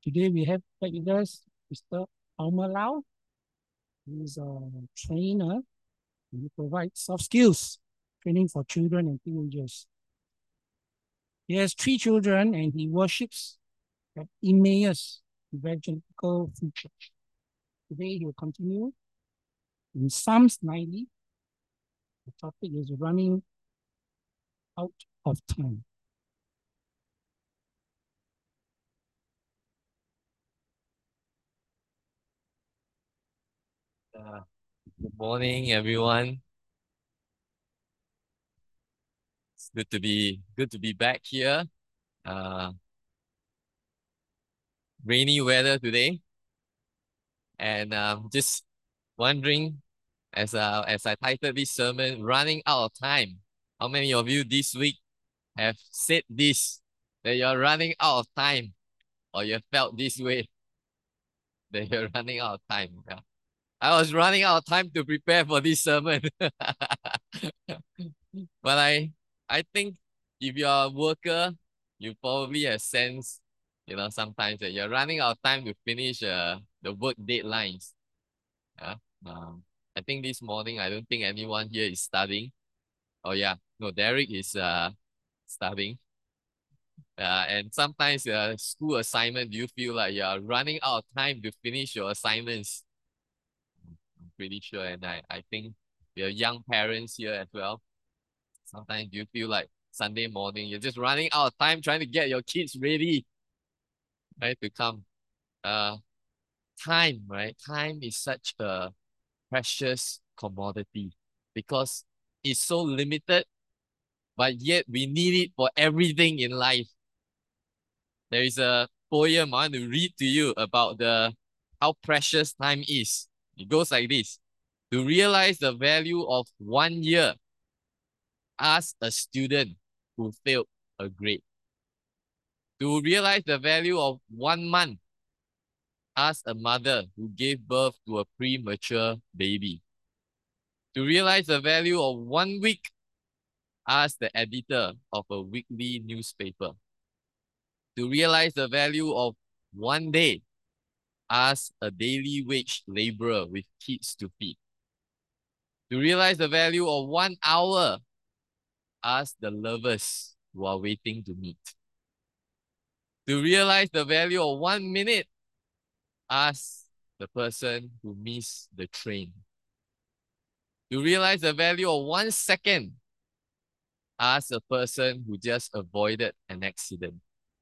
Today we have back with us Mr. Alma Lau. He is a trainer. He provides soft skills training for children and teenagers. He has 3 children and he worships at Emmaus Evangelical Free Church. Today he will continue in Psalms 90. The topic is running out of time. Good morning, everyone. It's good to be back here. Rainy weather today, and just wondering as I titled this sermon, "Running Out of Time." How many of you this week have said this, that you're running out of time, or you have felt this way that you're running out of time? Yeah. I was running out of time to prepare for this sermon. But I think if you're a worker, you probably have sense, sometimes that you're running out of time to finish the work deadlines. Yeah. I think this morning I don't think anyone here is studying. Oh yeah, no, Derek is studying. And sometimes school assignment, do you feel like you're running out of time to finish your assignments? I'm pretty sure, and I think we are young parents here as well. Sometimes you feel like Sunday morning, you're just running out of time trying to get your kids ready, right, to come. Uh, Time, right? Time is such a precious commodity because it's so limited, but yet we need it for everything in life. There is a poem I want to read to you about the how precious time is. It goes like this: to realize the value of 1 year, ask a student who failed a grade. To realize the value of 1 month, ask a mother who gave birth to a premature baby. To realize the value of 1 week, ask the editor of a weekly newspaper. To realize the value of 1 day, ask a daily wage laborer with kids to feed. To realize the value of 1 hour, ask the lovers who are waiting to meet. To realize the value of 1 minute, ask the person who missed the train. To realize the value of 1 second, ask a person who just avoided an accident.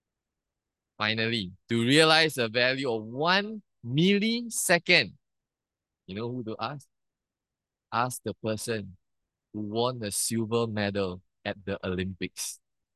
Finally, to realize the value of 1 millisecond, you know who to ask? Ask the person who won the silver medal at the Olympics.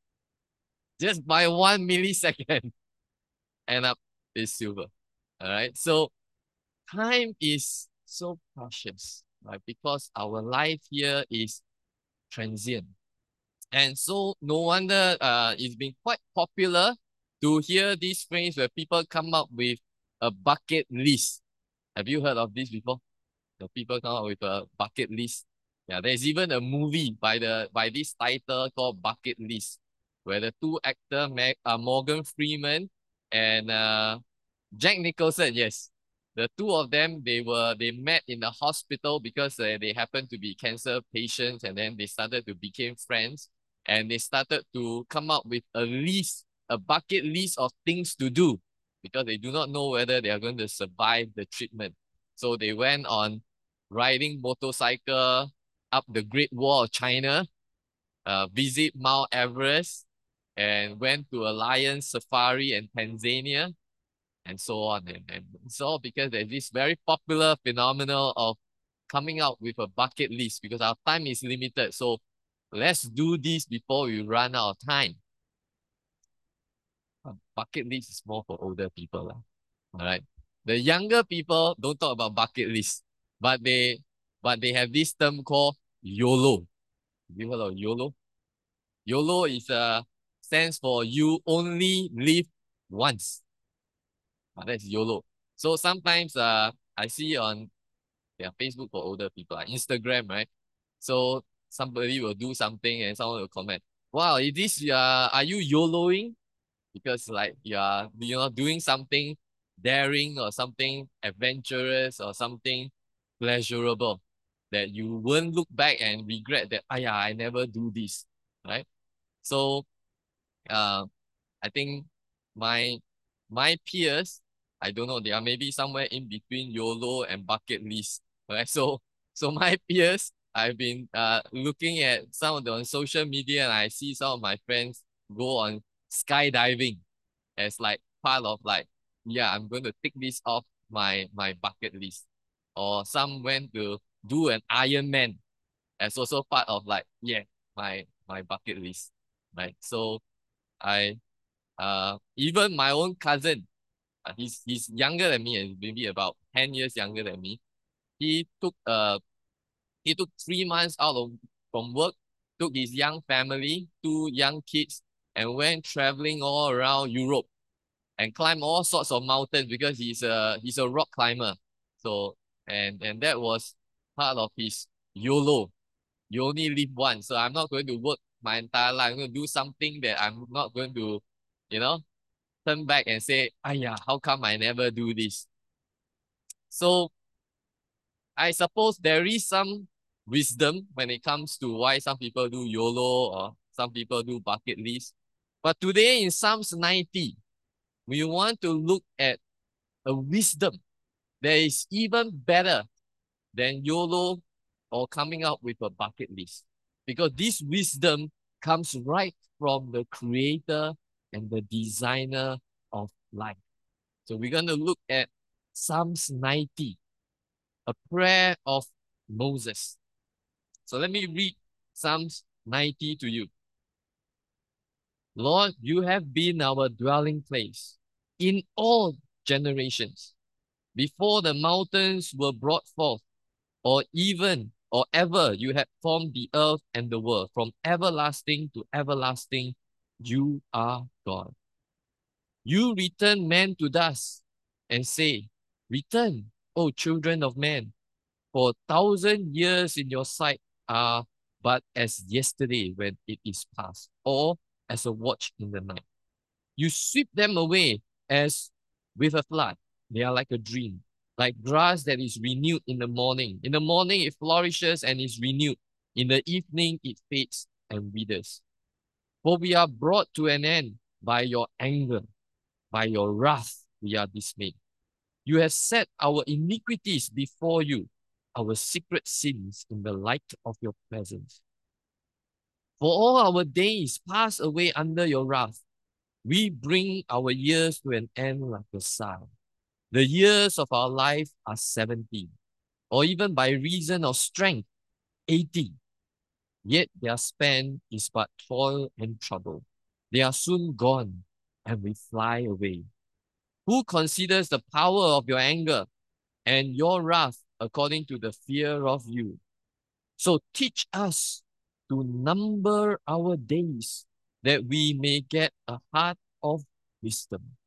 Just by 1 millisecond, end up is silver. All right. So time is so precious, right? Because our life here is transient. And so no wonder it's been quite popular to hear this phrase where people come up with a bucket list. Have you heard of this before? The people come up with a bucket list. Yeah, there's even a movie by this title called Bucket List, where the two actors, Morgan Freeman and Jack Nicholson, yes. The two of them, they met in the hospital because they happened to be cancer patients, and then they started to become friends, and they started to come up with a list, a bucket list of things to do because they do not know whether they are going to survive the treatment. So they went on riding motorcycle up the Great Wall of China, visit Mount Everest, and went to a lion safari in Tanzania, and so on. And it's all because there's this very popular phenomenon of coming out with a bucket list because our time is limited. So let's do this before we run out of time. Bucket list is more for older people. All right. The younger people don't talk about bucket list, but they have this term called YOLO. Have you heard of YOLO? YOLO is stands for you only live once. That's YOLO. So sometimes I see on Facebook for older people, Instagram, right? So somebody will do something and someone will comment, wow, is this are you YOLOing? because like you're doing something daring or something adventurous or something pleasurable that you won't look back and regret that, yeah, I never do this, right? So uh, I think my my peers, I don't know, they are maybe somewhere in between YOLO and bucket list, right? So my peers, I've been looking at some of them on social media, and I see some of my friends go on skydiving as like part of like, yeah, I'm going to tick this off my bucket list. Or some went to do an Ironman as also part of like, yeah, my bucket list, right? So I even my own cousin, he's younger than me, and maybe about 10 years younger than me. He took uh he took 3 months out of from work, took his young family, two young kids, and went traveling all around Europe and climbed all sorts of mountains because he's a rock climber. So and that was part of his YOLO. You only live once, so I'm not going to work my entire life. I'm going to do something that I'm not going to, you know, turn back and say, yeah, how come I never do this? So I suppose there is some wisdom when it comes to why some people do YOLO or some people do bucket list. But today in Psalms 90, we want to look at a wisdom that is even better than YOLO or coming up with a bucket list. Because this wisdom comes right from the creator and the designer of life. So we're going to look at Psalms 90, a prayer of Moses. So let me read Psalms 90 to you. Lord, you have been our dwelling place in all generations. Before the mountains were brought forth, or ever you had formed the earth and the world, from everlasting to everlasting, you are God. You return man to dust and say, return, O children of men, for 1,000 years in your sight are but as yesterday when it is past, or as a watch in the night. You sweep them away as with a flood. They are like a dream, like grass that is renewed in the morning. In the morning it flourishes and is renewed. In the evening it fades and withers. For we are brought to an end by your anger, by your wrath we are dismayed. You have set our iniquities before you, our secret sins in the light of your presence. For all our days pass away under your wrath. We bring our years to an end like a sigh. The years of our life are 70, or even by reason of strength, 80. Yet their span is but toil and trouble. They are soon gone, and we fly away. Who considers the power of your anger and your wrath according to the fear of you? So teach us to number our days, that we may get a heart of wisdom.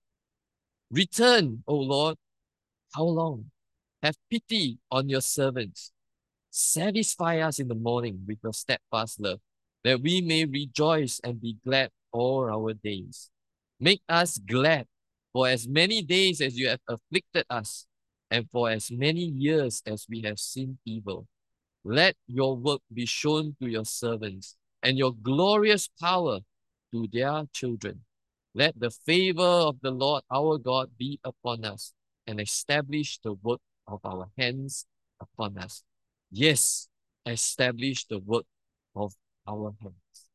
Return, O Lord, how long? Have pity on your servants. Satisfy us in the morning with your steadfast love, that we may rejoice and be glad all our days. Make us glad for as many days as you have afflicted us, and for as many years as we have seen evil. Let your work be shown to your servants, and your glorious power to their children. Let the favor of the Lord our God be upon us, and establish the work of our hands upon us. Yes, establish the work of our hands.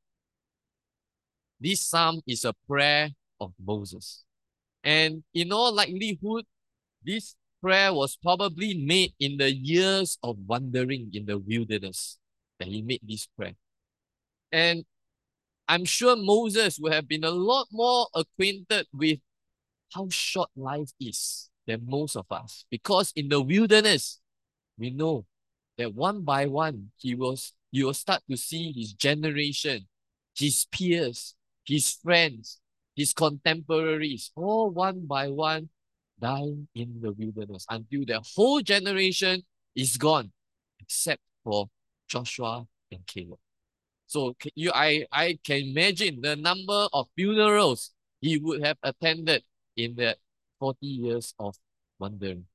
This psalm is a prayer of Moses. And in all likelihood, this prayer was probably made in the years of wandering in the wilderness that he made this prayer. And I'm sure Moses would have been a lot more acquainted with how short life is than most of us. Because in the wilderness, we know that one by one, you will start to see his generation, his peers, his friends, his contemporaries, all one by one dying in the wilderness until the whole generation is gone, except for Joshua and Caleb. So I can imagine the number of funerals he would have attended in that 40 years of wandering.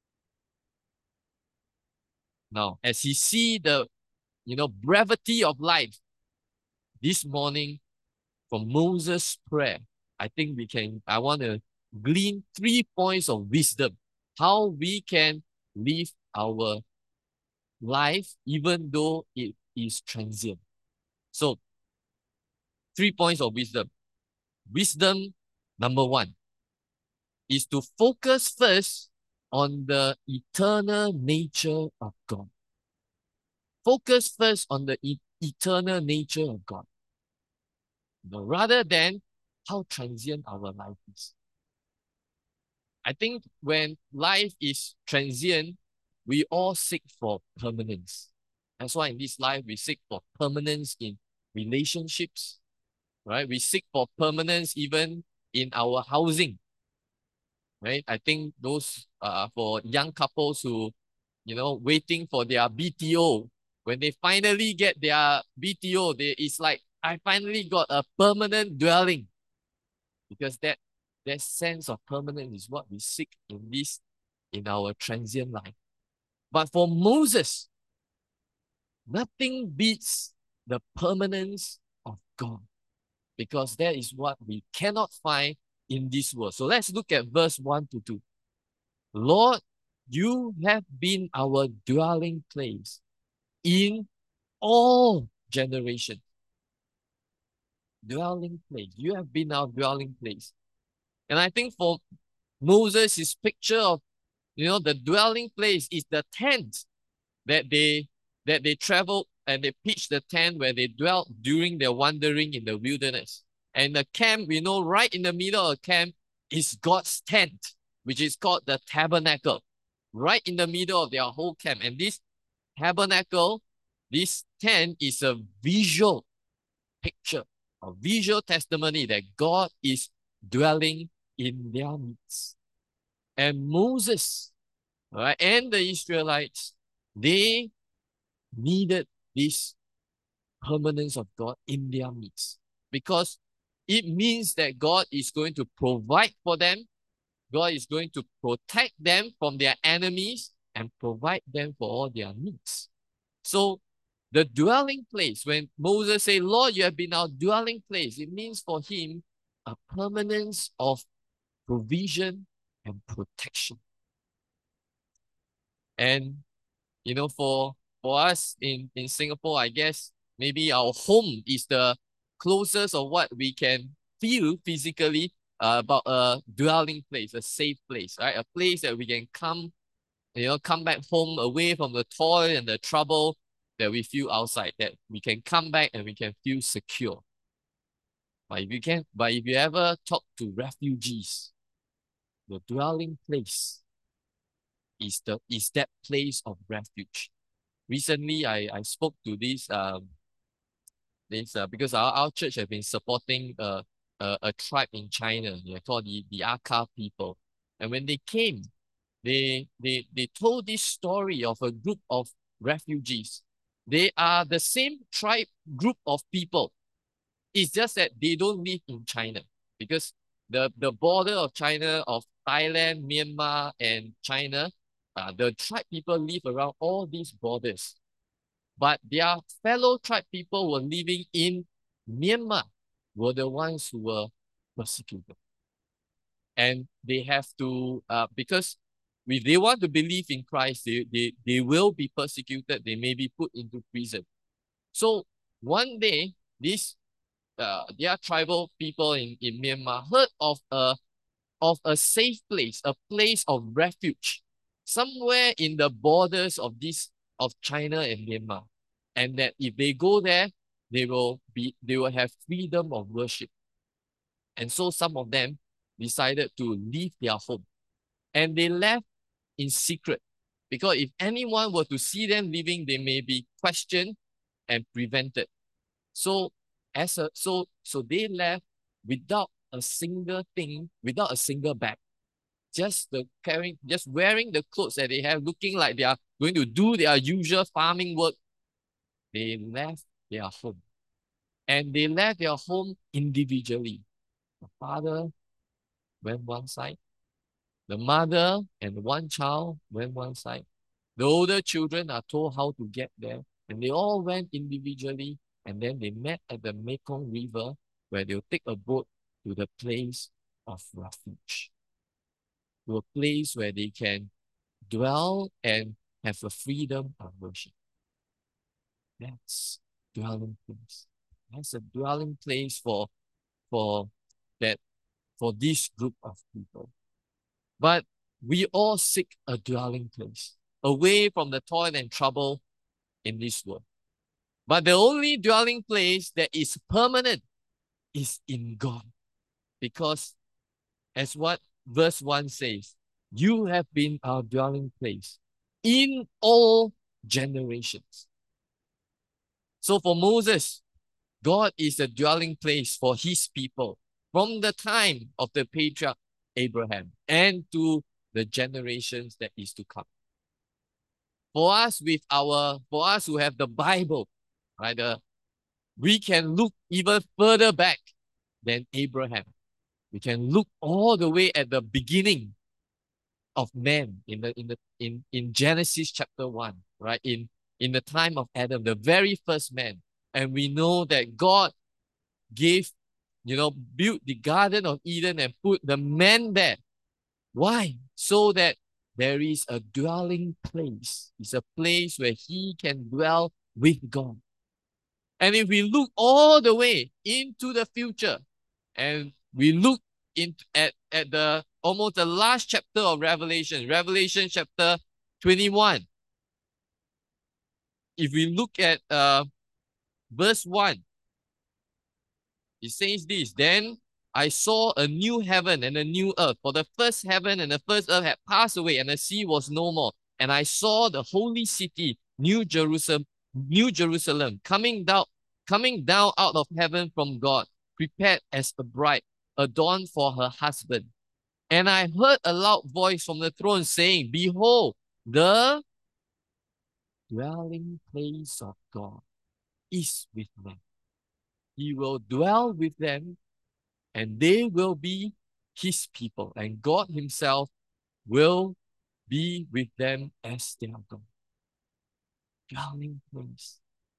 Now, as he see the brevity of life this morning from Moses' prayer, I think I want to glean 3 points of wisdom, how we can live our life even though it is transient. So, 3 points of wisdom. Wisdom number 1 is to focus first on the eternal nature of God. Focus first on the eternal nature of God, rather than how transient our life is. I think when life is transient, we all seek for permanence. That's why in this life, we seek for permanence in relationships, right? We seek for permanence even in our housing, right? I think those for young couples who, waiting for their BTO, when they finally get their BTO, it's like, I finally got a permanent dwelling, because that sense of permanence is what we seek in our transient life. But for Moses, nothing beats the permanence of God, because that is what we cannot find in this world. So let's look at verse 1 to 2. Lord, you have been our dwelling place in all generations. Dwelling place. You have been our dwelling place. And I think for Moses, his picture of, the dwelling place is the tent that they traveled, and they pitched the tent where they dwelt during their wandering in the wilderness. And the camp, we know right in the middle of the camp is God's tent, which is called the tabernacle, right in the middle of their whole camp. And this tabernacle, this tent is a visual picture, a visual testimony that God is dwelling in their midst. And Moses, right, and the Israelites, they needed this permanence of God in their midst, because it means that God is going to provide for them. God is going to protect them from their enemies and provide them for all their needs. So the dwelling place, when Moses said, Lord, you have been our dwelling place, it means for him a permanence of provision and protection. And, for us in Singapore, I guess maybe our home is the closest of what we can feel physically about a dwelling place, a safe place, right? A place that we can come back home away from the toil and the trouble that we feel outside, that we can come back and we can feel secure. But if you ever talk to refugees, the dwelling place is that place of refuge. Recently, I spoke to this because our church has been supporting a tribe in China. They're called the Akha people, and when they came, they told this story of a group of refugees. They are the same tribe group of people. It's just that they don't live in China, because the border of China, of Thailand, Myanmar, and China, the tribe people live around all these borders. But their fellow tribe people were living in Myanmar, were the ones who were persecuted. And they have to, because if they want to believe in Christ, they will be persecuted. They may be put into prison. So one day, their tribal people in Myanmar heard of a safe place, a place of refuge, somewhere in the borders of China and Myanmar. And that if they go there, they will have freedom of worship. And so some of them decided to leave their home. And they left in secret, because if anyone were to see them leaving, they may be questioned and prevented. So they left without a single thing, without a single bag, just wearing the clothes that they have, looking like they are going to do their usual farming work. They left their home, and they left their home individually. The father went one side. The mother and one child went one side. The older children are told how to get there, and they all went individually, and then they met at the Mekong River, where they'll take a boat to the place of refuge, to a place where they can dwell and have a freedom of worship. That's dwelling place. That's a dwelling place for that for this group of people. But we all seek a dwelling place, away from the toil and trouble in this world. But the only dwelling place that is permanent is in God. Because as what verse 1 says, you have been our dwelling place in all generations. So for Moses, God is a dwelling place for his people from the time of the patriarch Abraham and to the generations that is to come. For us who have the Bible, right? We can look even further back than Abraham. We can look all the way at the beginning of man in Genesis chapter 1, right? In the time of Adam, the very first man. And we know that God gave, built the Garden of Eden and put the man there. Why? So that there is a dwelling place. It's a place where he can dwell with God. And if we look all the way into the future, and we look at the almost the last chapter of Revelation chapter 21. If we look at verse 1, it says this, then I saw a new heaven and a new earth, for the first heaven and the first earth had passed away, and the sea was no more. And I saw the holy city, New Jerusalem, coming down out of heaven from God, prepared as a bride, adorned for her husband. And I heard a loud voice from the throne saying, behold, the dwelling place of God is with them. He will dwell with them, and they will be his people, and God himself will be with them as their God. Dwelling place.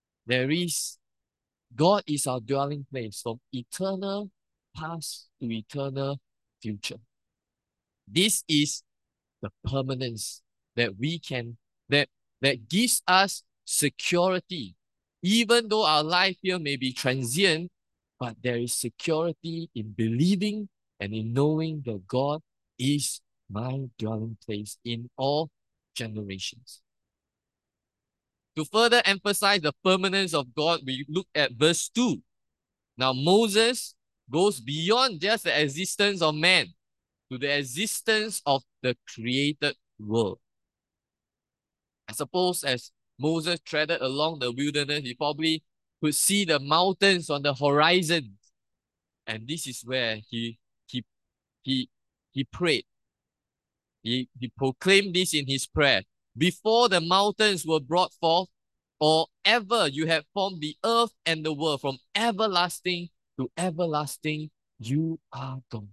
God is our dwelling place from eternal past to eternal future. This is the permanence that we can, that gives us security. Even though our life here may be transient, but there is security in believing and in knowing that God is my dwelling place in all generations. To further emphasize the permanence of God, we look at verse 2. Now Moses goes beyond just the existence of man to the existence of the created world. I suppose as Moses treaded along the wilderness, he probably could see the mountains on the horizon. And this is where he prayed. He proclaimed this in his prayer. Before the mountains were brought forth, or ever you have formed the earth and the world, from everlasting to everlasting, you are God.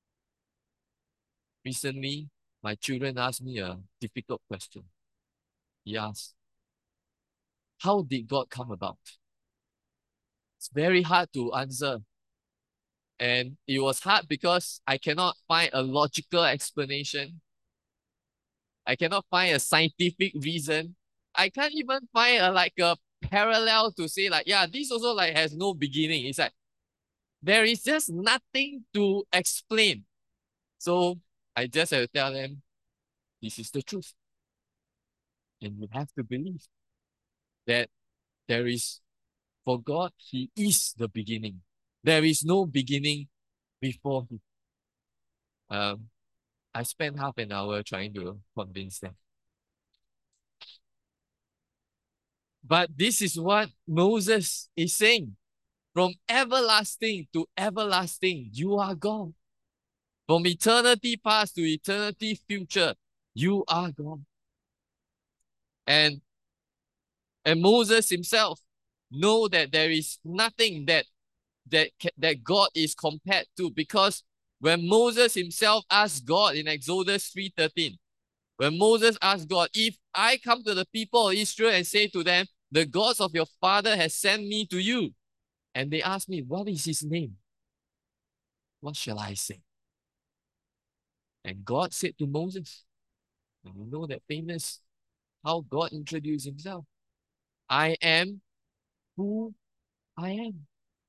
Recently, my children asked me a difficult question. He asked, how did God come about? It's very hard to answer. And it was hard because I cannot find a logical explanation. I cannot find a scientific reason. I can't even find a parallel to say yeah, this also has no beginning. It's like there is just nothing to explain. So I just have to tell them, this is the truth. And you have to believe that there is, for God, he is the beginning. There is no beginning before him. I spent half an hour trying to convince them. But this is what Moses is saying. From everlasting to everlasting, you are God. From eternity past to eternity future, you are God. And Moses himself know that there is nothing that that God is compared to. Because when Moses himself asked God in Exodus 3:13, when Moses asked God, if I come to the people of Israel and say to them, the gods of your father has sent me to you, and they ask me, what is his name? What shall I say? And God said to Moses, and you know that famous how God introduced himself. I am who I am.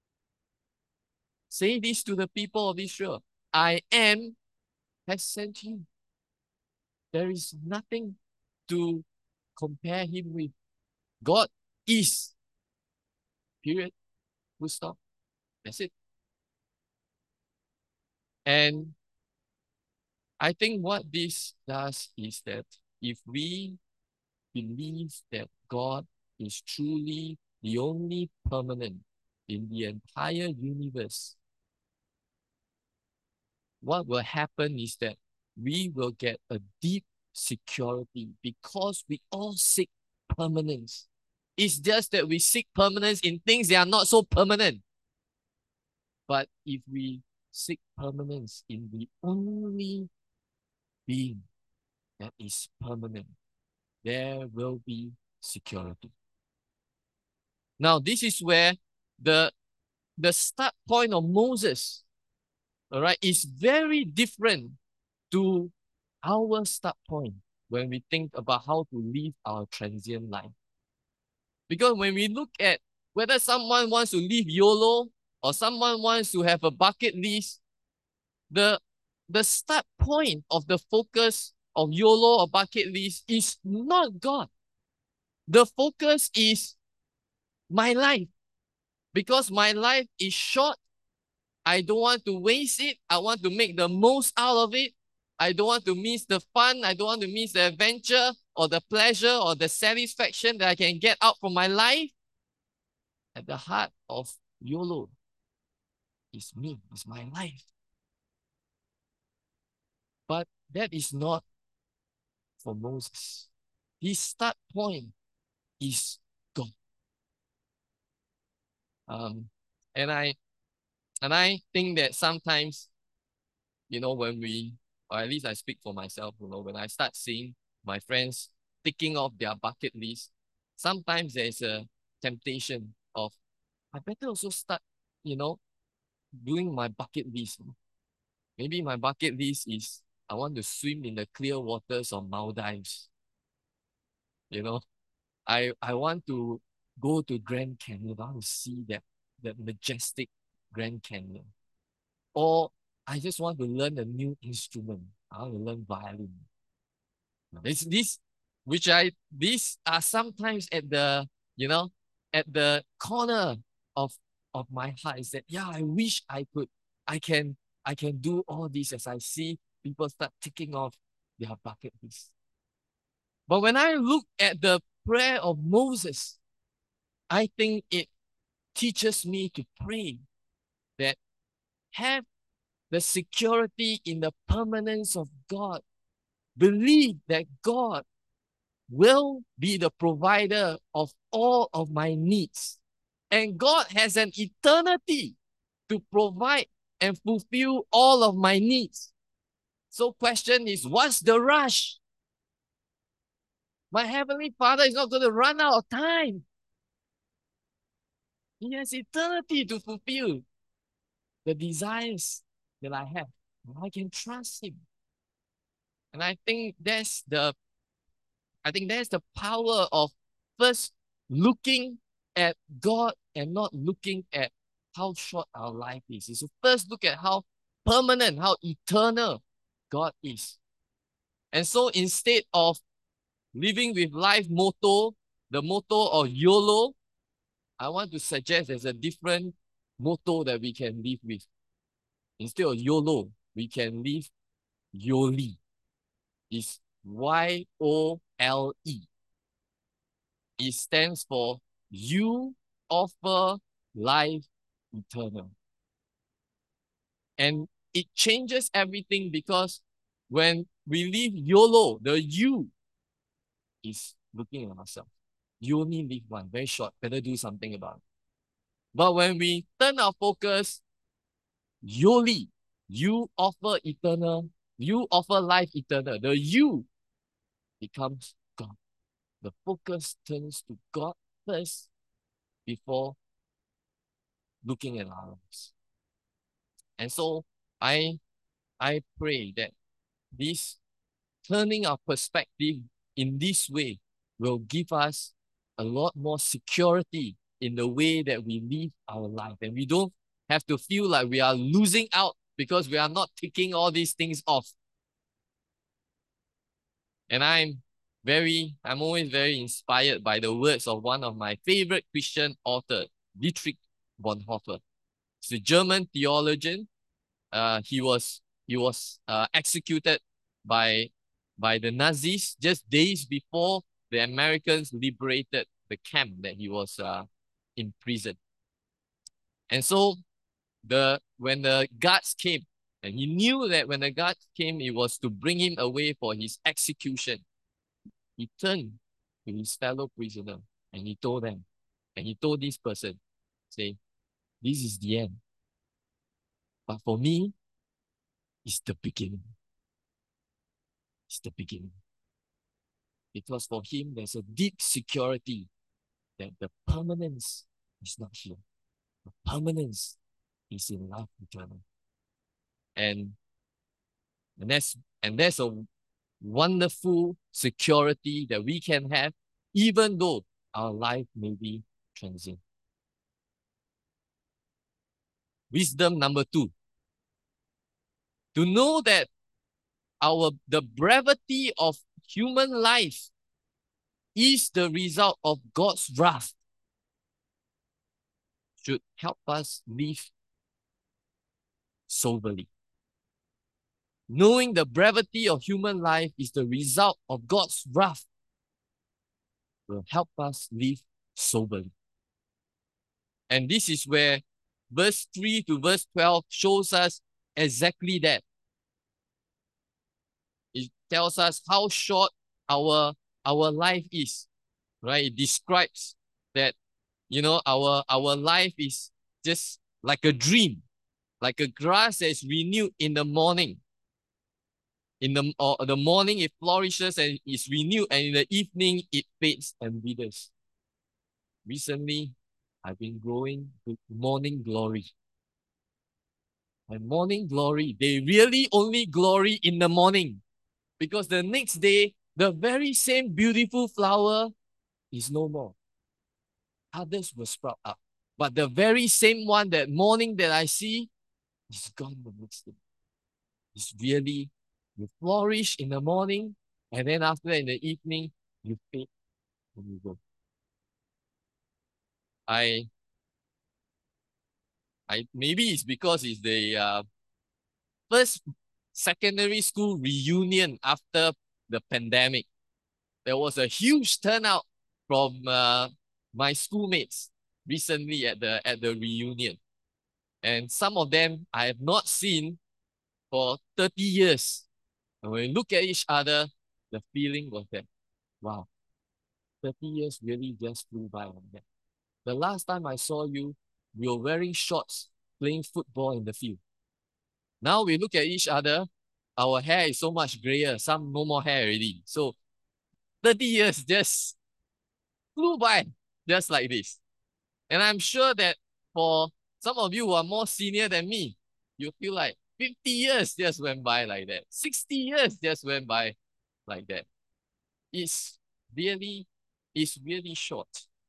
Say this to the people of Israel. I am has sent you. There is nothing to compare him with. God is. Period. Full stop. That's it. And I think what this does is that if we believe that God is truly the only permanent in the entire universe, what will happen is that we will get a deep security because we all seek permanence. It's just that we seek permanence in things that are not so permanent. But if we seek permanence in the only being that is permanent, there will be security. Now, this is where the start point of Moses, all right, is very different to our start point when we think about how to live our transient life. Because when we look at whether someone wants to live YOLO or someone wants to have a bucket list, the start point of the focus of YOLO or bucket list is not God. The focus is my life. Because my life is short, I don't want to waste it. I want to make the most out of it. I don't want to miss the fun. I don't want to miss the adventure or the pleasure or the satisfaction that I can get out from my life. At the heart of YOLO is me, is my life. But that is not for Moses. His start point is God. And I think that sometimes, when we, or at least I speak for myself, when I start seeing my friends ticking off their bucket list, sometimes there's a temptation of, I better also start, doing my bucket list. Maybe my bucket list is, I want to swim in the clear waters of Maldives. I want to go to Grand Canyon. I want to see that majestic Grand Canyon. Or I just want to learn a new instrument. I want to learn violin. These are sometimes at the, at the corner of my heart is that, yeah, I wish I can do all this as I see people start ticking off their bucket list. But when I look at the prayer of Moses, I think it teaches me to pray that have the security in the permanence of God. Believe that God will be the provider of all of my needs. And God has an eternity to provide and fulfill all of my needs. So question is, what's the rush? My Heavenly Father is not going to run out of time. He has eternity to fulfill the desires that I have. I can trust Him. And I think that's the power of first looking at God and not looking at how short our life is. So first look at how permanent, how eternal God is. And so instead of living with life motto, the motto of YOLO, I want to suggest there's a different motto that we can live with. Instead of YOLO, we can live YOLI. It's YOLE. It stands for you offer life eternal. And it changes everything because when we live YOLO, the you is looking at ourselves. You only live one, very short, better do something about it. But when we turn our focus, Yoli, you offer eternal, you offer life eternal. The you becomes God. The focus turns to God first before looking at our lives. And so I pray that this turning our perspective in this way will give us a lot more security in the way that we live our life. And we don't have to feel like we are losing out because we are not ticking all these things off. And I'm always very inspired by the words of one of my favorite Christian authors, Dietrich Bonhoeffer. He's a German theologian. He was executed by the Nazis just days before the Americans liberated the camp that he was in prison. And so when the guards came, and he knew that when the guards came, it was to bring him away for his execution, he turned to his fellow prisoner and he told them, and he told this person, say, this is the end. But for me, it's the beginning. It's the beginning. Because for him, there's a deep security that the permanence is not here. The permanence is in life eternal. And that's a wonderful security that we can have, even though our life may be transient. Wisdom number 2. To know that the brevity of human life is the result of God's wrath should help us live soberly. Knowing the brevity of human life is the result of God's wrath will help us live soberly. And this is where verse 3 to verse 12 shows us exactly that. It tells us how short our life is, right? It describes that, our life is just like a dream, like a grass that is renewed in the morning. In the morning, it flourishes and is renewed, and in the evening, it fades and withers. Recently, I've been growing with morning glory. And morning glory, they really only glory in the morning, because the next day, the very same beautiful flower is no more. Others will sprout up. But the very same one, that morning that I see, is gone the next day. It's really, you flourish in the morning, and then after that, in the evening, you fade and you go. Maybe it's because it's the first secondary school reunion after the pandemic. There was a huge turnout from my schoolmates recently at the reunion. And some of them I have not seen for 30 years. And when we look at each other, the feeling was that, wow, 30 years really just flew by like that. The last time I saw you, you were wearing shorts, playing football in the field. Now we look at each other, our hair is so much grayer, some no more hair already. So 30 years just flew by just like this. And I'm sure that for some of you who are more senior than me, you feel like 50 years just went by like that. 60 years just went by like that. It's really short.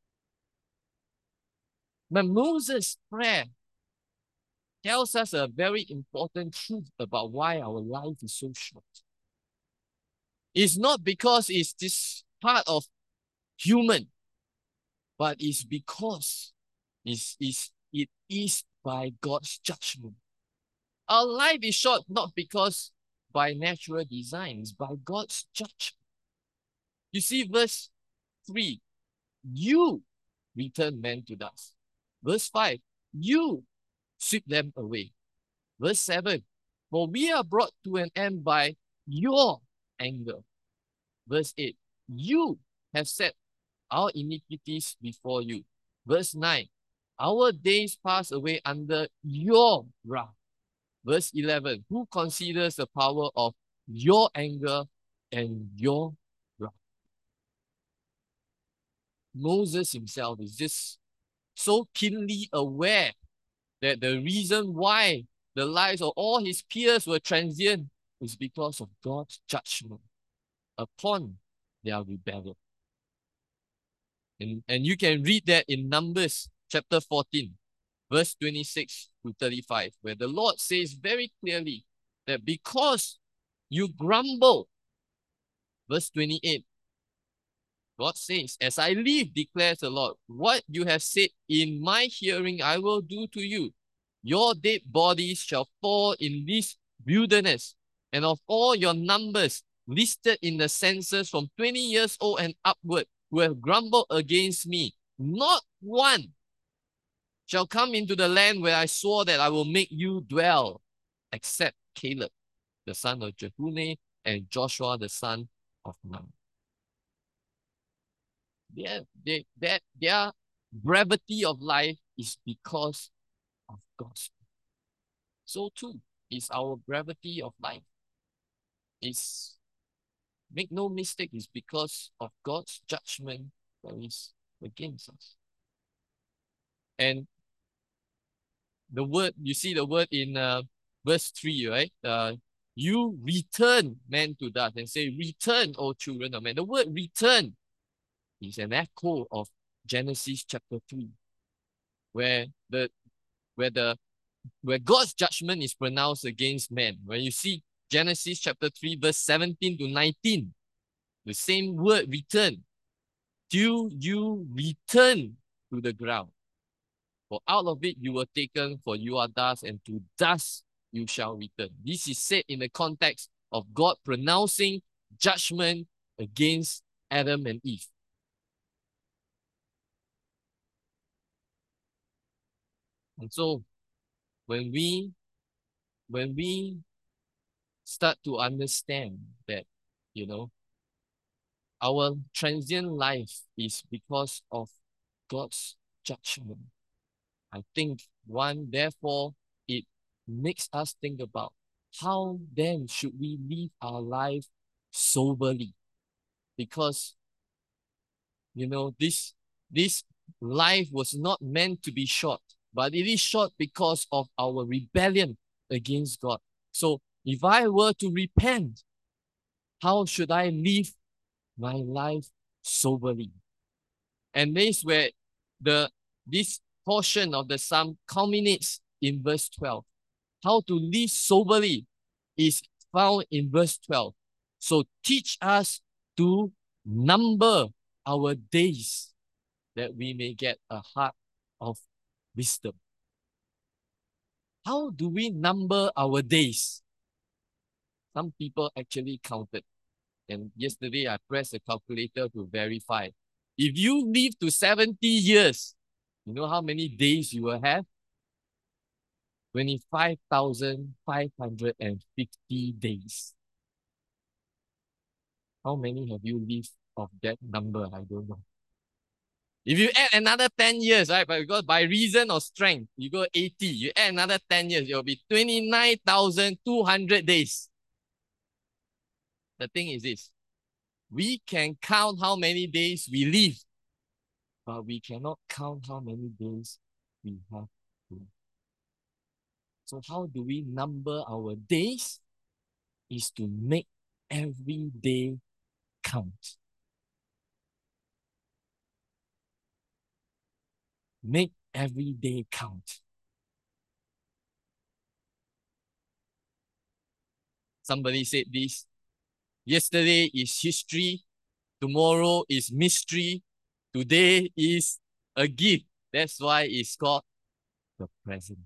But Moses' prayer tells us a very important truth about why our life is so short. It's not because it's this part of human, but it's because it is by God's judgment. Our life is short not because by natural design, it's by God's judgment. You see verse 3, you return men to dust. Verse 5, you sweep them away. Verse 7, for we are brought to an end by your anger. Verse 8, you have set our iniquities before you. Verse 9, Our days pass away under your wrath. Verse 11, who considers the power of your anger and your wrath? Moses himself is just so keenly aware that the reason why the lives of all his peers were transient is because of God's judgment upon their rebellion. And you can read that in Numbers chapter 14, verse 26 to 35, where the Lord says very clearly that because you grumble, verse 28, God says, as I live, declares the Lord, what you have said in my hearing I will do to you. Your dead bodies shall fall in this wilderness, and of all your numbers listed in the census from 20 years old and upward, who have grumbled against me, not one shall come into the land where I swore that I will make you dwell, except Caleb, the son of Jephunneh, and Joshua, the son of Nun. Their brevity of life is because of God's. So too is our brevity of life. Is, make no mistake, is because of God's judgment that is against us. And the word, you see the word in verse 3, right? You return man to dust and say, return, O children of men. The word return is an echo of Genesis chapter 3, where God's judgment is pronounced against man. When you see Genesis chapter 3, verse 17 to 19, the same word return. Till you return to the ground. For out of it you were taken, for you are dust, and to dust you shall return. This is said in the context of God pronouncing judgment against Adam and Eve. And so when we start to understand that, our transient life is because of God's judgment, I think therefore, it makes us think about how then should we live our life soberly? Because, this life was not meant to be short, but it is short because of our rebellion against God. So if I were to repent, how should I live my life soberly? And this is where this portion of the psalm culminates in verse 12. How to live soberly is found in verse 12. So teach us to number our days, that we may get a heart of wisdom. How do we number our days? Some people actually counted. And yesterday I pressed the calculator to verify. If you live to 70 years, you know how many days you will have? 25,550 days. How many have you lived of that number? I don't know. If you add another 10 years, right? But because by reason of strength, you go 80, you add another 10 years, it will be 29,200 days. The thing is this, we can count how many days we live, but we cannot count how many days we have to live. So how do we number our days? Is to make every day count. Make every day count. Somebody said this, yesterday is history, tomorrow is mystery, today is a gift. That's why it's called the present.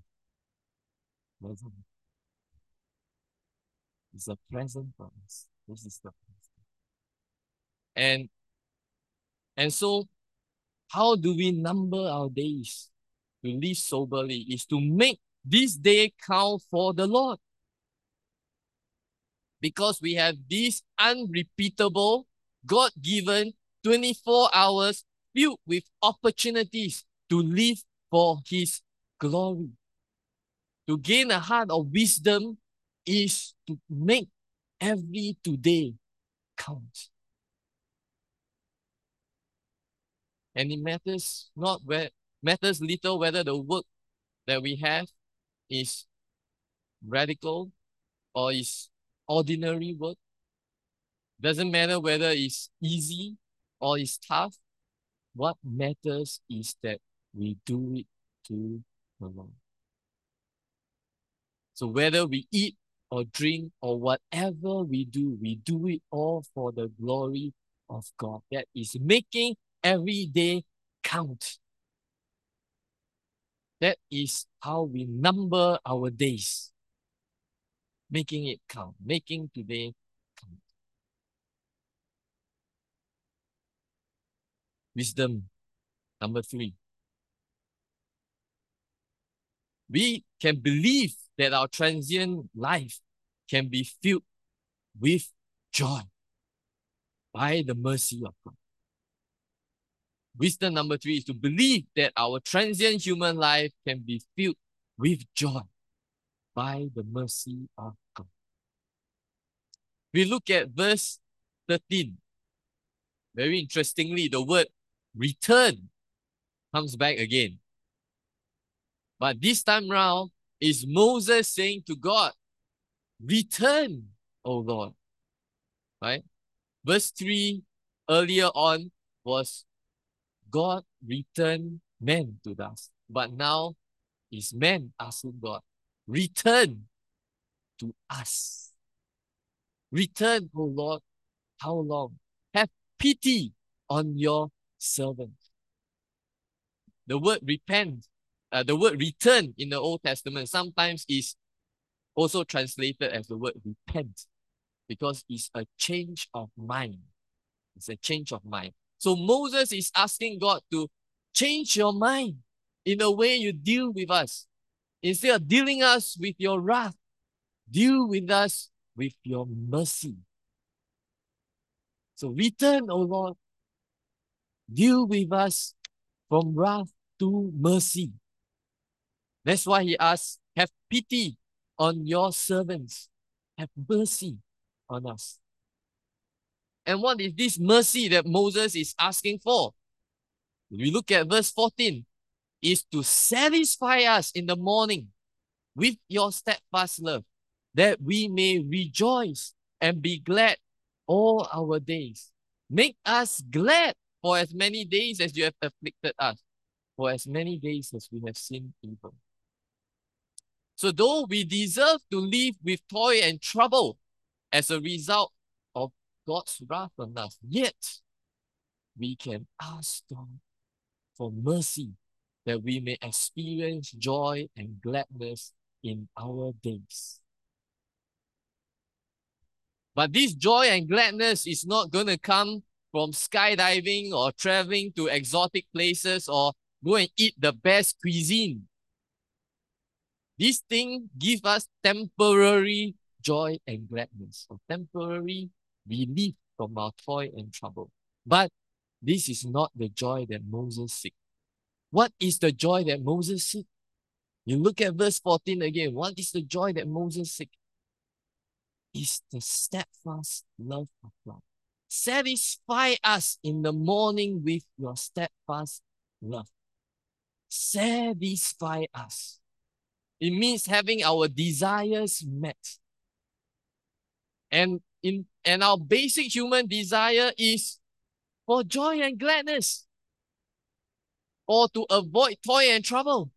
It's a present for us. This is the present. And so, how do we number our days to live soberly? Is to make this day count for the Lord. Because we have this unrepeatable, God-given 24 hours filled with opportunities to live for his glory. To gain a heart of wisdom is to make every today count. And it matters little whether the work that we have is radical or is ordinary work. Doesn't matter whether it's easy or it's tough. What matters is that we do it to the Lord. So whether we eat or drink or whatever we do it all for the glory of God. That is making every day count. That is how we number our days. Making it count. Making today count. Wisdom number 3. We can believe that our transient life can be filled with joy by the mercy of God. Wisdom number 3 is to believe that our transient human life can be filled with joy by the mercy of God. We look at verse 13. Very interestingly, the word return comes back again. But this time round, is Moses saying to God, return, O Lord. Right? Verse 3 earlier on was God returned man to dust. But now is man asking God, return to us. Return, O Lord, how long? Have pity on your servant. The word repent, the word return in the Old Testament sometimes is also translated as the word repent because it's a change of mind. It's a change of mind. So Moses is asking God to change your mind in the way you deal with us. Instead of dealing us with your wrath, deal with us with your mercy. So return, O Lord, deal with us from wrath to mercy. That's why he asks, have pity on your servants. Have mercy on us. And what is this mercy that Moses is asking for? If we look at verse 14, is to satisfy us in the morning with your steadfast love, that we may rejoice and be glad all our days. Make us glad for as many days as you have afflicted us, for as many days as we have sinned evil. So though we deserve to live with toil and trouble as a result of God's wrath on us, yet we can ask God for mercy that we may experience joy and gladness in our days. But this joy and gladness is not going to come from skydiving or traveling to exotic places or go and eat the best cuisine. These things give us temporary joy and gladness, or temporary relief from our toil and trouble. But this is not the joy that Moses seeks. What is the joy that Moses seeks? You look at verse 14 again. What is the joy that Moses seeks? It's the steadfast love of God. Satisfy us in the morning with your steadfast love. Satisfy us. It means having our desires met. And our basic human desire is for joy and gladness, or to avoid toil and trouble.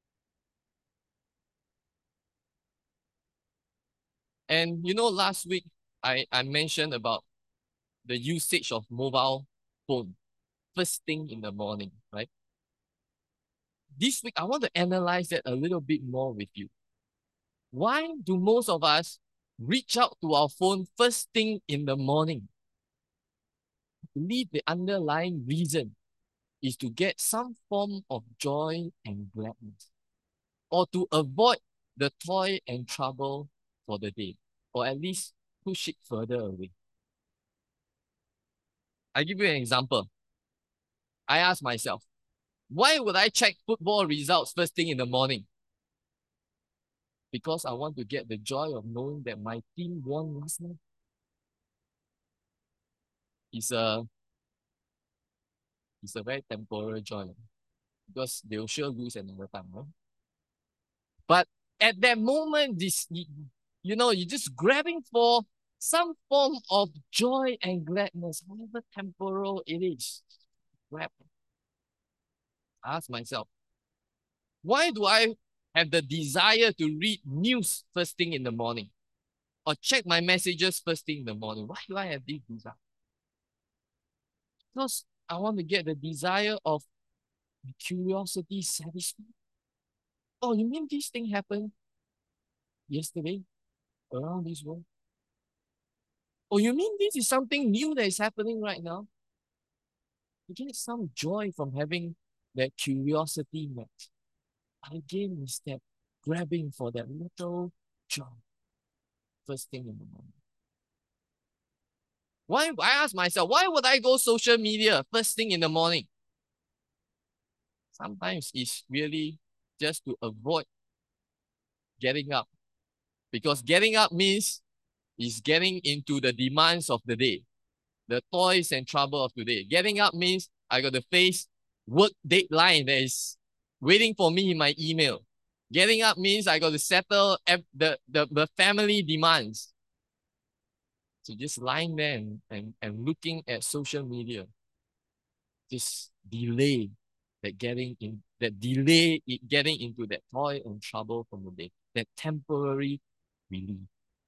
And last week I mentioned about the usage of mobile phone first thing in the morning, right? This week I want to analyze that a little bit more with you. Why do most of us reach out to our phone first thing in the morning? I believe the underlying reason is to get some form of joy and gladness, or to avoid the toil and trouble for the day, or at least push it further away. I give you an example. I ask myself, Why would I check football results first thing in the morning? Because I want to get the joy of knowing that my team won last night. It's a, it's a very temporary joy because they'll sure lose another time. Right? But at that moment, you're just grabbing for some form of joy and gladness, however temporal it is. Grab. Ask myself, why do I have the desire to read news first thing in the morning or check my messages first thing in the morning? Why do I have this desire? Because I want to get the desire of curiosity satisfied. Oh, you mean this thing happened yesterday around this world? Oh, you mean this is something new that is happening right now? You get some joy from having that curiosity met. Again, is that grabbing for that little joy first thing in the morning. Why? I ask myself, why would I go social media first thing in the morning? Sometimes it's really just to avoid getting up. Because getting up means is getting into the demands of the day, the toys and trouble of today. Getting up means I got to face work deadline that is waiting for me in my email. Getting up means I got to settle the family demands. So just lying there and looking at social media, just delay delay it getting into that toy and trouble from the day, that temporary relief.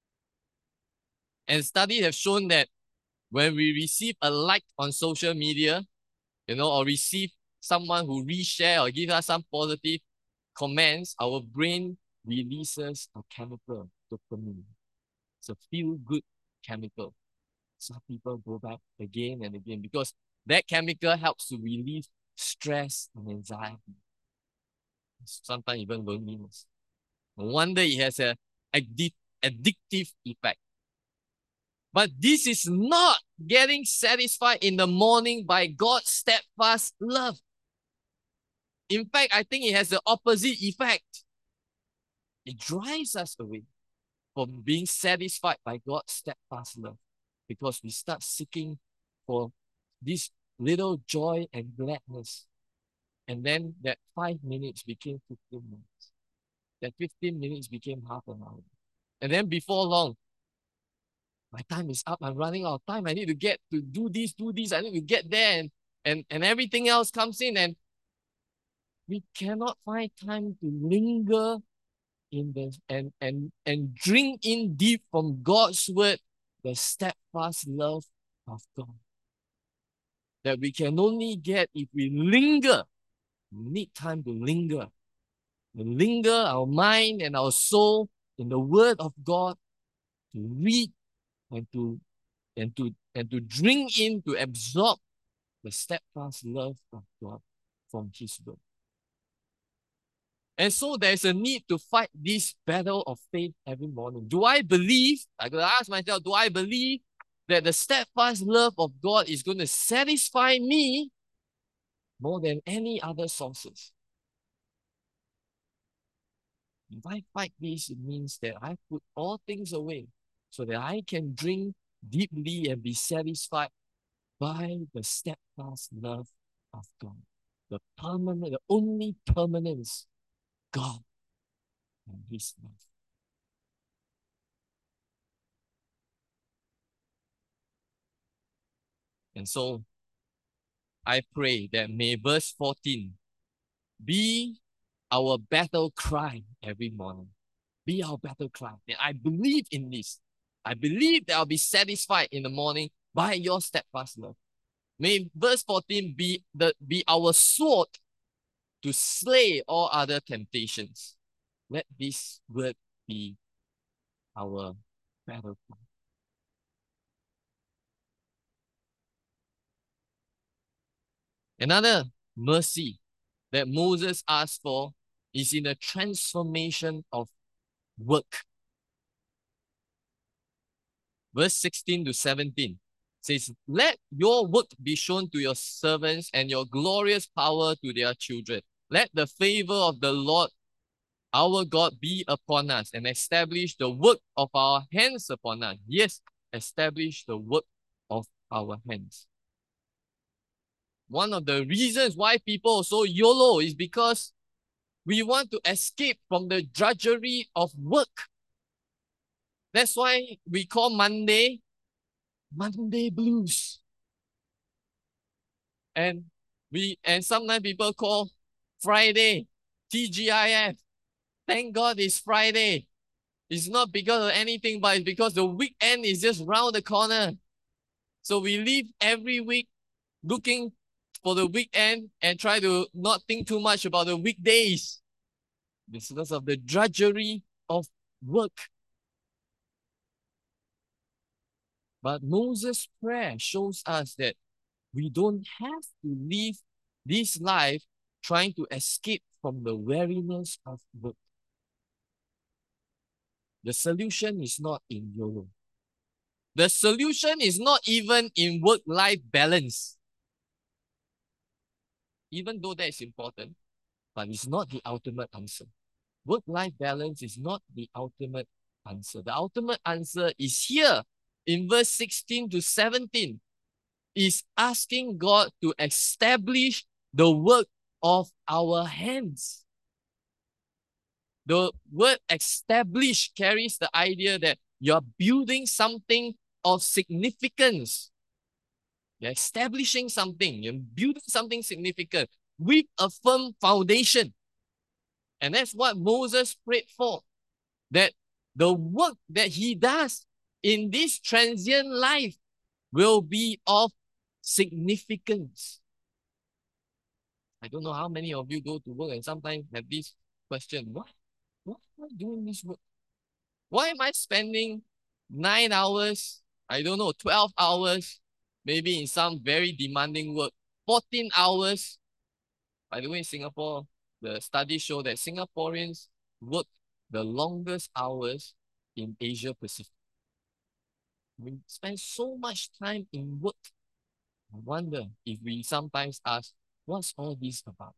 And studies have shown that when we receive a like on social media, or receive someone who reshare or give us some positive comments, our brain releases a chemical, dopamine. It's a feel-good chemical. Some people go back again and again because that chemical helps to relieve stress and anxiety. Sometimes even loneliness. No wonder it has an addictive effect. But this is not getting satisfied in the morning by God's steadfast love. In fact, I think it has the opposite effect. It drives us away from being satisfied by God's steadfast love because we start seeking for this little joy and gladness. And then that 5 minutes became 15 minutes. That 15 minutes became half an hour. And then before long, my time is up. I'm running out of time. I need to get to do this. I need to get there. And everything else comes in. And we cannot find time to linger in the and drink in deep from God's word the steadfast love of God. That we can only get if we linger. We need time to linger. To linger our mind and our soul in the word of God, to read and to drink in, to absorb the steadfast love of God from His word. And so there's a need to fight this battle of faith every morning. Do I believe, I gotta ask myself, do I believe that the steadfast love of God is going to satisfy me more than any other sources? If I fight this, it means that I put all things away so that I can drink deeply and be satisfied by the steadfast love of God. The only permanence, God and His love. And so I pray that may verse 14 be our battle cry every morning. Be our battle cry. And I believe in this. I believe that I'll be satisfied in the morning by your steadfast love. May verse 14 be our sword to slay all other temptations. Let this word be our battle cry. Another mercy that Moses asked for is in the transformation of work. Verse 16 to 17. says, let your work be shown to your servants and your glorious power to their children. Let the favor of the Lord our God be upon us and establish the work of our hands upon us. Yes, establish the work of our hands. One of the reasons why people are so YOLO is because we want to escape from the drudgery of work. That's why we call Monday blues. And sometimes people call Friday TGIF. Thank God it's Friday. It's not because of anything, but it's because the weekend is just round the corner. So we live every week looking for the weekend and try to not think too much about the weekdays. It's because of the drudgery of work. But Moses' prayer shows us that we don't have to live this life trying to escape from the weariness of work. The solution is not in YOLO. The solution is not even in work-life balance. Even though that is important, but it's not the ultimate answer. Work-life balance is not the ultimate answer. The ultimate answer is here in verse 16 to 17. Is asking God to establish the work of our hands. The word establish carries the idea that you're building something of significance. You're establishing something, you're building something significant with a firm foundation. And that's what Moses prayed for. That the work that he does in this transient life will be of significance. I don't know how many of you go to work and sometimes have this question, why am I doing this work? Why am I spending 9 hours, I don't know, 12 hours, maybe in some very demanding work, 14 hours? By the way, Singapore, the studies show that Singaporeans work the longest hours in Asia Pacific. We spend so much time in work. I wonder if we sometimes ask, what's all this about?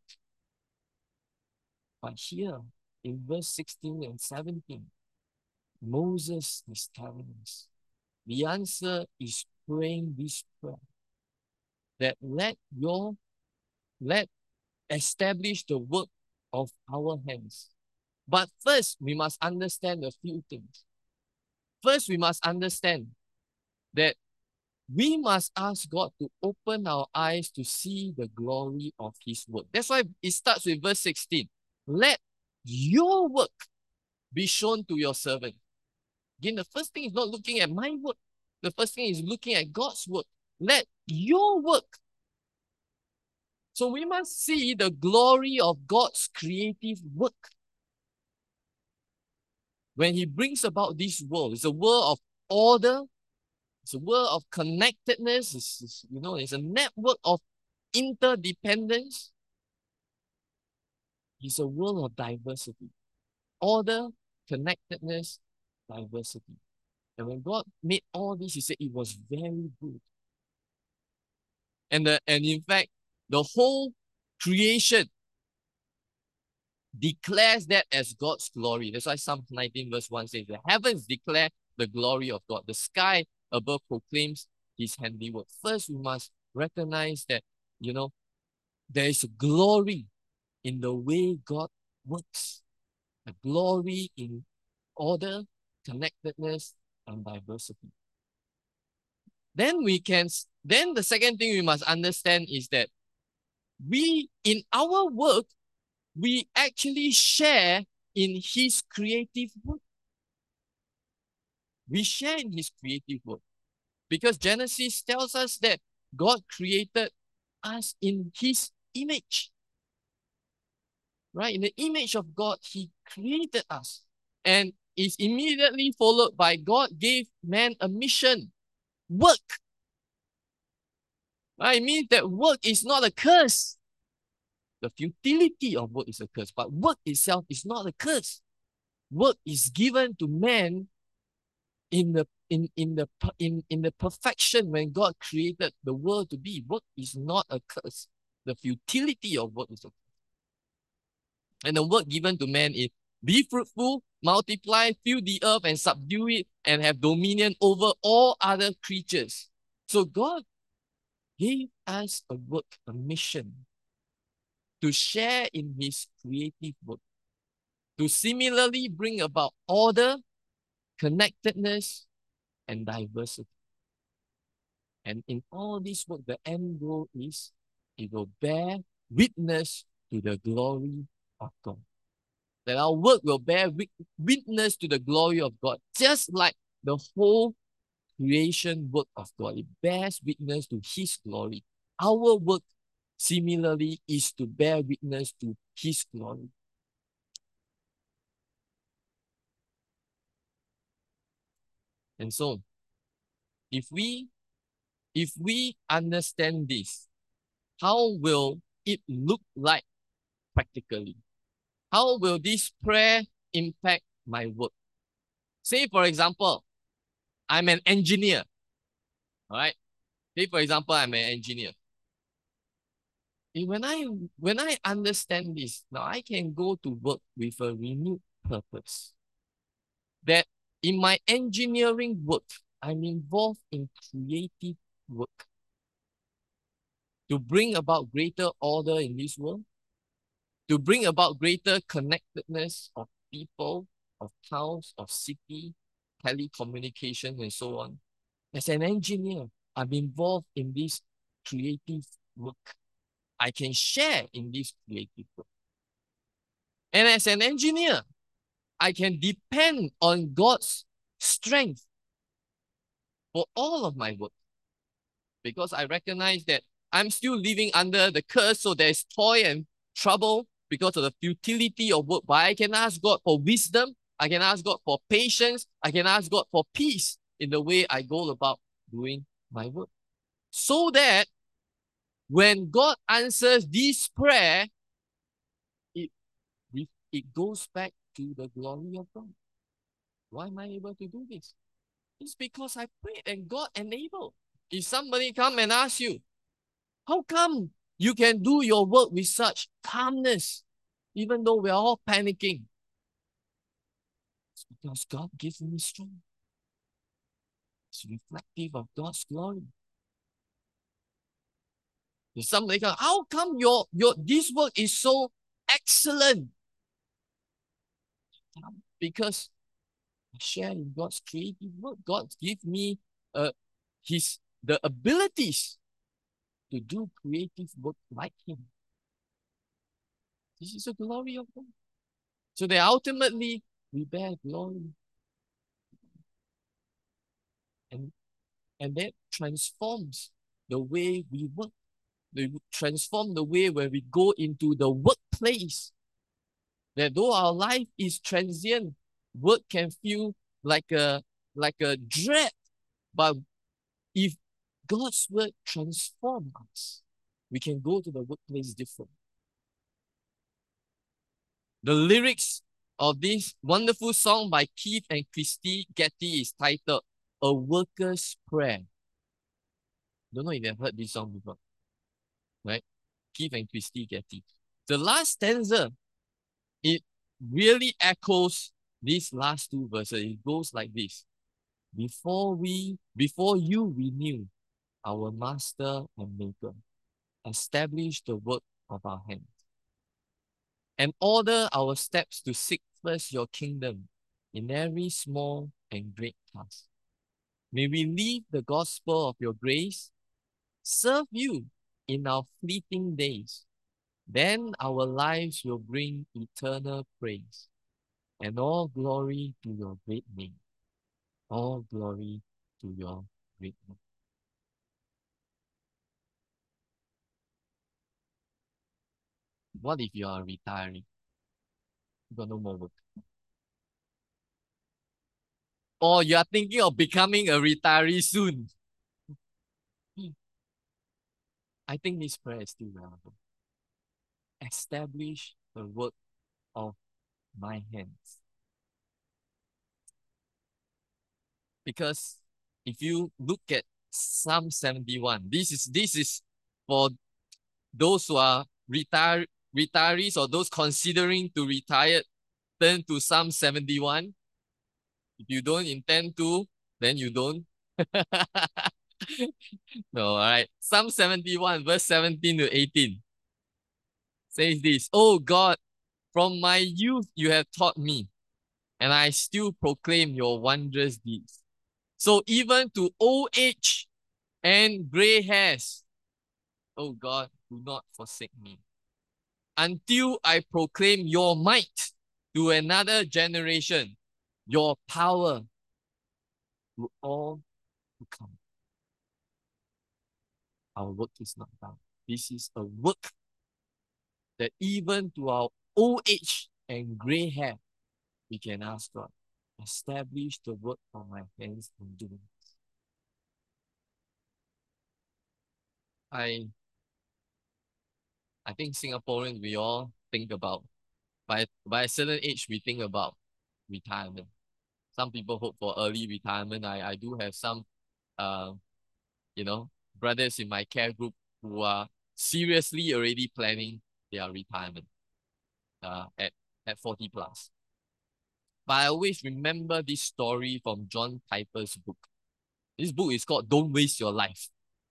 But here in verse 16 and 17, Moses is telling us the answer is praying this prayer that let establish the work of our hands. But first, we must understand a few things. First, we must understand that we must ask God to open our eyes to see the glory of his work. That's why it starts with verse 16. Let your work be shown to your servant. Again, the first thing is not looking at my work. The first thing is looking at God's work. Let your work. So we must see the glory of God's creative work. When he brings about this world, it's a world of order. It's a world of connectedness. It's a network of interdependence. It's a world of diversity. Order, connectedness, diversity. And when God made all this, he said it was very good. And in fact, the whole creation declares that as God's glory. That's why Psalm 19 verse 1 says, the heavens declare the glory of God. The sky above proclaims his handiwork. First, we must recognize that, there is a glory in the way God works. A glory in order, connectedness, and diversity. Then the second thing we must understand is that in our work, we actually share in his creative work. We share in his creative work. Because Genesis tells us that God created us in his image. Right? In the image of God, he created us. And it's immediately followed by God gave man a mission. Work. Right? It means that work is not a curse. The futility of work is a curse, but work itself is not a curse. Work is given to man in in the perfection when God created the world to be. Work is not a curse. The futility of work is a curse. And the word given to man is be fruitful, multiply, fill the earth and subdue it, and have dominion over all other creatures. So God gave us a work, a mission to share in his creative work, to similarly bring about order, connectedness, and diversity. And in all this work, the end goal is it will bear witness to the glory of God. That our work will bear witness to the glory of God, just like the whole creation work of God. It bears witness to his glory. Our work, similarly, is to bear witness to his glory. And so, if we understand this, how will it look like practically? How will this prayer impact my work? Say, for example, I'm an engineer. All right. Say, for example, I'm an engineer. When I understand this, now I can go to work with a renewed purpose. That in my engineering work, I'm involved in creative work to bring about greater order in this world, to bring about greater connectedness of people, of towns, of city, telecommunication, and so on. As an engineer, I'm involved in this creative work. I can share in this creative work. And as an engineer, I can depend on God's strength for all of my work because I recognize that I'm still living under the curse, so there's toil and trouble because of the futility of work. But I can ask God for wisdom. I can ask God for patience. I can ask God for peace in the way I go about doing my work. So that when God answers this prayer, it, it goes back to the glory of God. Why am I able to do this? It's because I prayed and God enabled. If somebody come and ask you, how come you can do your work with such calmness, even though we're all panicking? It's because God gives me strength. It's reflective of God's glory. If somebody come, how come your this work is so excellent? Because I share in God's creative work. God give me the abilities to do creative work like him. This is the glory of God. So that ultimately we bear glory. And that transforms the way we work. They transform the way where we go into the workplace. That though our life is transient, work can feel like a dread. But if God's word transforms us, we can go to the workplace different. The lyrics of this wonderful song by Keith and Christy Getty is titled A Worker's Prayer. Don't know if you've heard this song before, right? Keith and Christy Getty. The last stanza, it really echoes these last two verses. It goes like this. Before you renew our master and maker, establish the work of our hands, and order our steps to seek first your kingdom in every small and great task. May we live the gospel of your grace, serve you in our fleeting days. Then our lives will bring eternal praise and all glory to your great name. All glory to your great name. What if you are retiring? You got no more work. Or you are thinking of becoming a retiree soon. I think this prayer is still relevant. Establish the work of my hands. Because if you look at Psalm 71, this is for those who are retirees or those considering to retire. Turn to Psalm 71. If you don't intend to, then you don't. No, all right. Psalm 71, verse 17 to 18 says this: Oh God, from my youth you have taught me, and I still proclaim your wondrous deeds. So even to old age and gray hairs, oh God, do not forsake me, until I proclaim your might to another generation, your power to all to come. Our work is not done. This is a work that even to our old age and gray hair, we can ask God, establish the work of my hands in doing. I I think Singaporeans, we all think about, by a certain age, we think about retirement. Some people hope for early retirement. I do have some, uh, you know, brothers in my care group who are seriously already planning their retirement at 40 plus. But I always remember this story from John Piper's book. This book is called Don't Waste Your Life.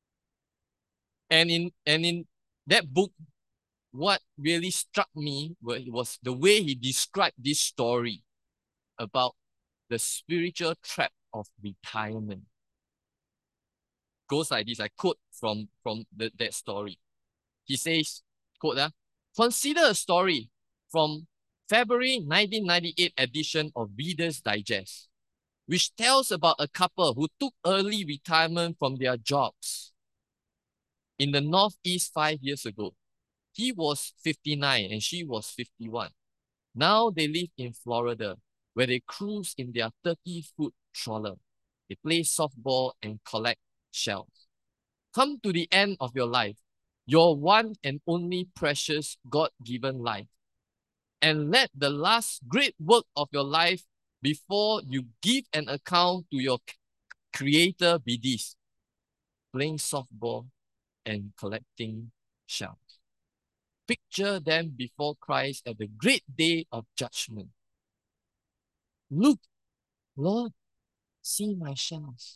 And in that book, what really struck me was the way he described this story about the spiritual trap of retirement. Goes like this. I quote from that story. He says, quote, consider a story from February 1998 edition of Reader's Digest, which tells about a couple who took early retirement from their jobs in the Northeast 5 years ago. He was 59 and she was 51. Now they live in Florida, where they cruise in their 30-foot trawler. They play softball and collect shells. Come to the end of your life, your one and only precious God-given life, and let the last great work of your life before you give an account to your Creator be this: playing softball and collecting shells. Picture them before Christ at the great day of judgment. Look, Lord, see my shells.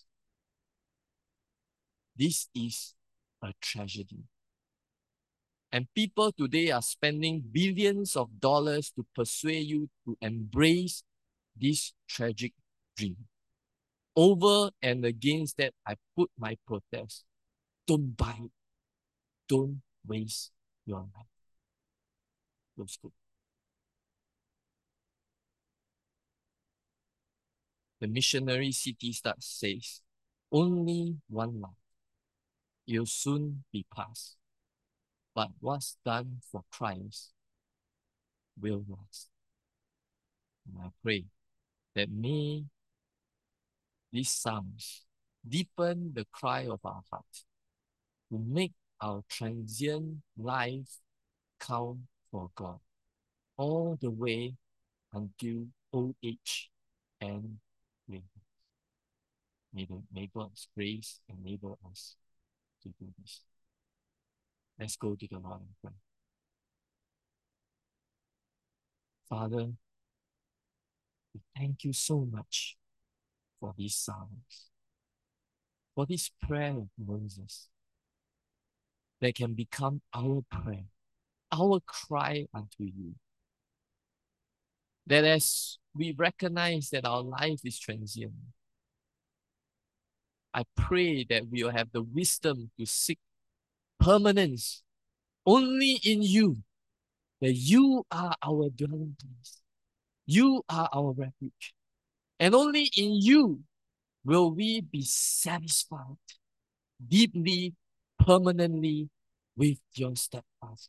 This is a tragedy. And people today are spending billions of dollars to persuade you to embrace this tragic dream. Over and against that, I put my protest. Don't buy it. Don't waste your life. Let's go. The missionary city starts says, only one life. You'll soon be past. But what's done for Christ will last. And I pray that may these psalms deepen the cry of our hearts to make our transient life count for God all the way until old age and grey. May God's grace enable us to do this. Let's go to the Lord and pray. Father, we thank you so much for these psalms, for this prayer of Moses that can become our prayer, our cry unto you. That as we recognize that our life is transient, I pray that we will have the wisdom to seek permanence only in you, that you are our dwelling place. You are our refuge. And only in you will we be satisfied deeply, permanently with your steadfast.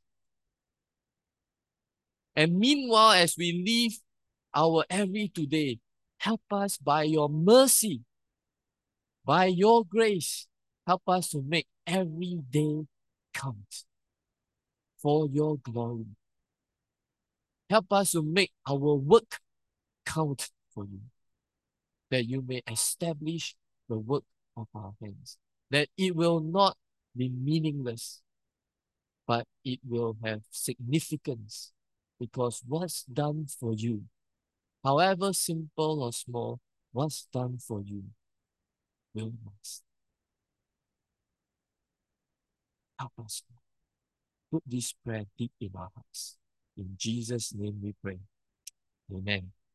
And meanwhile, as we live our every today, help us by your mercy, by your grace, help us to make every day count for your glory. Help us to make our work count for you. that you may establish the work of our hands, that it will not be meaningless, but it will have significance because what's done for you, however simple or small, what's done for you will last. Help us put this prayer deep in our hearts. In Jesus' name we pray. Amen.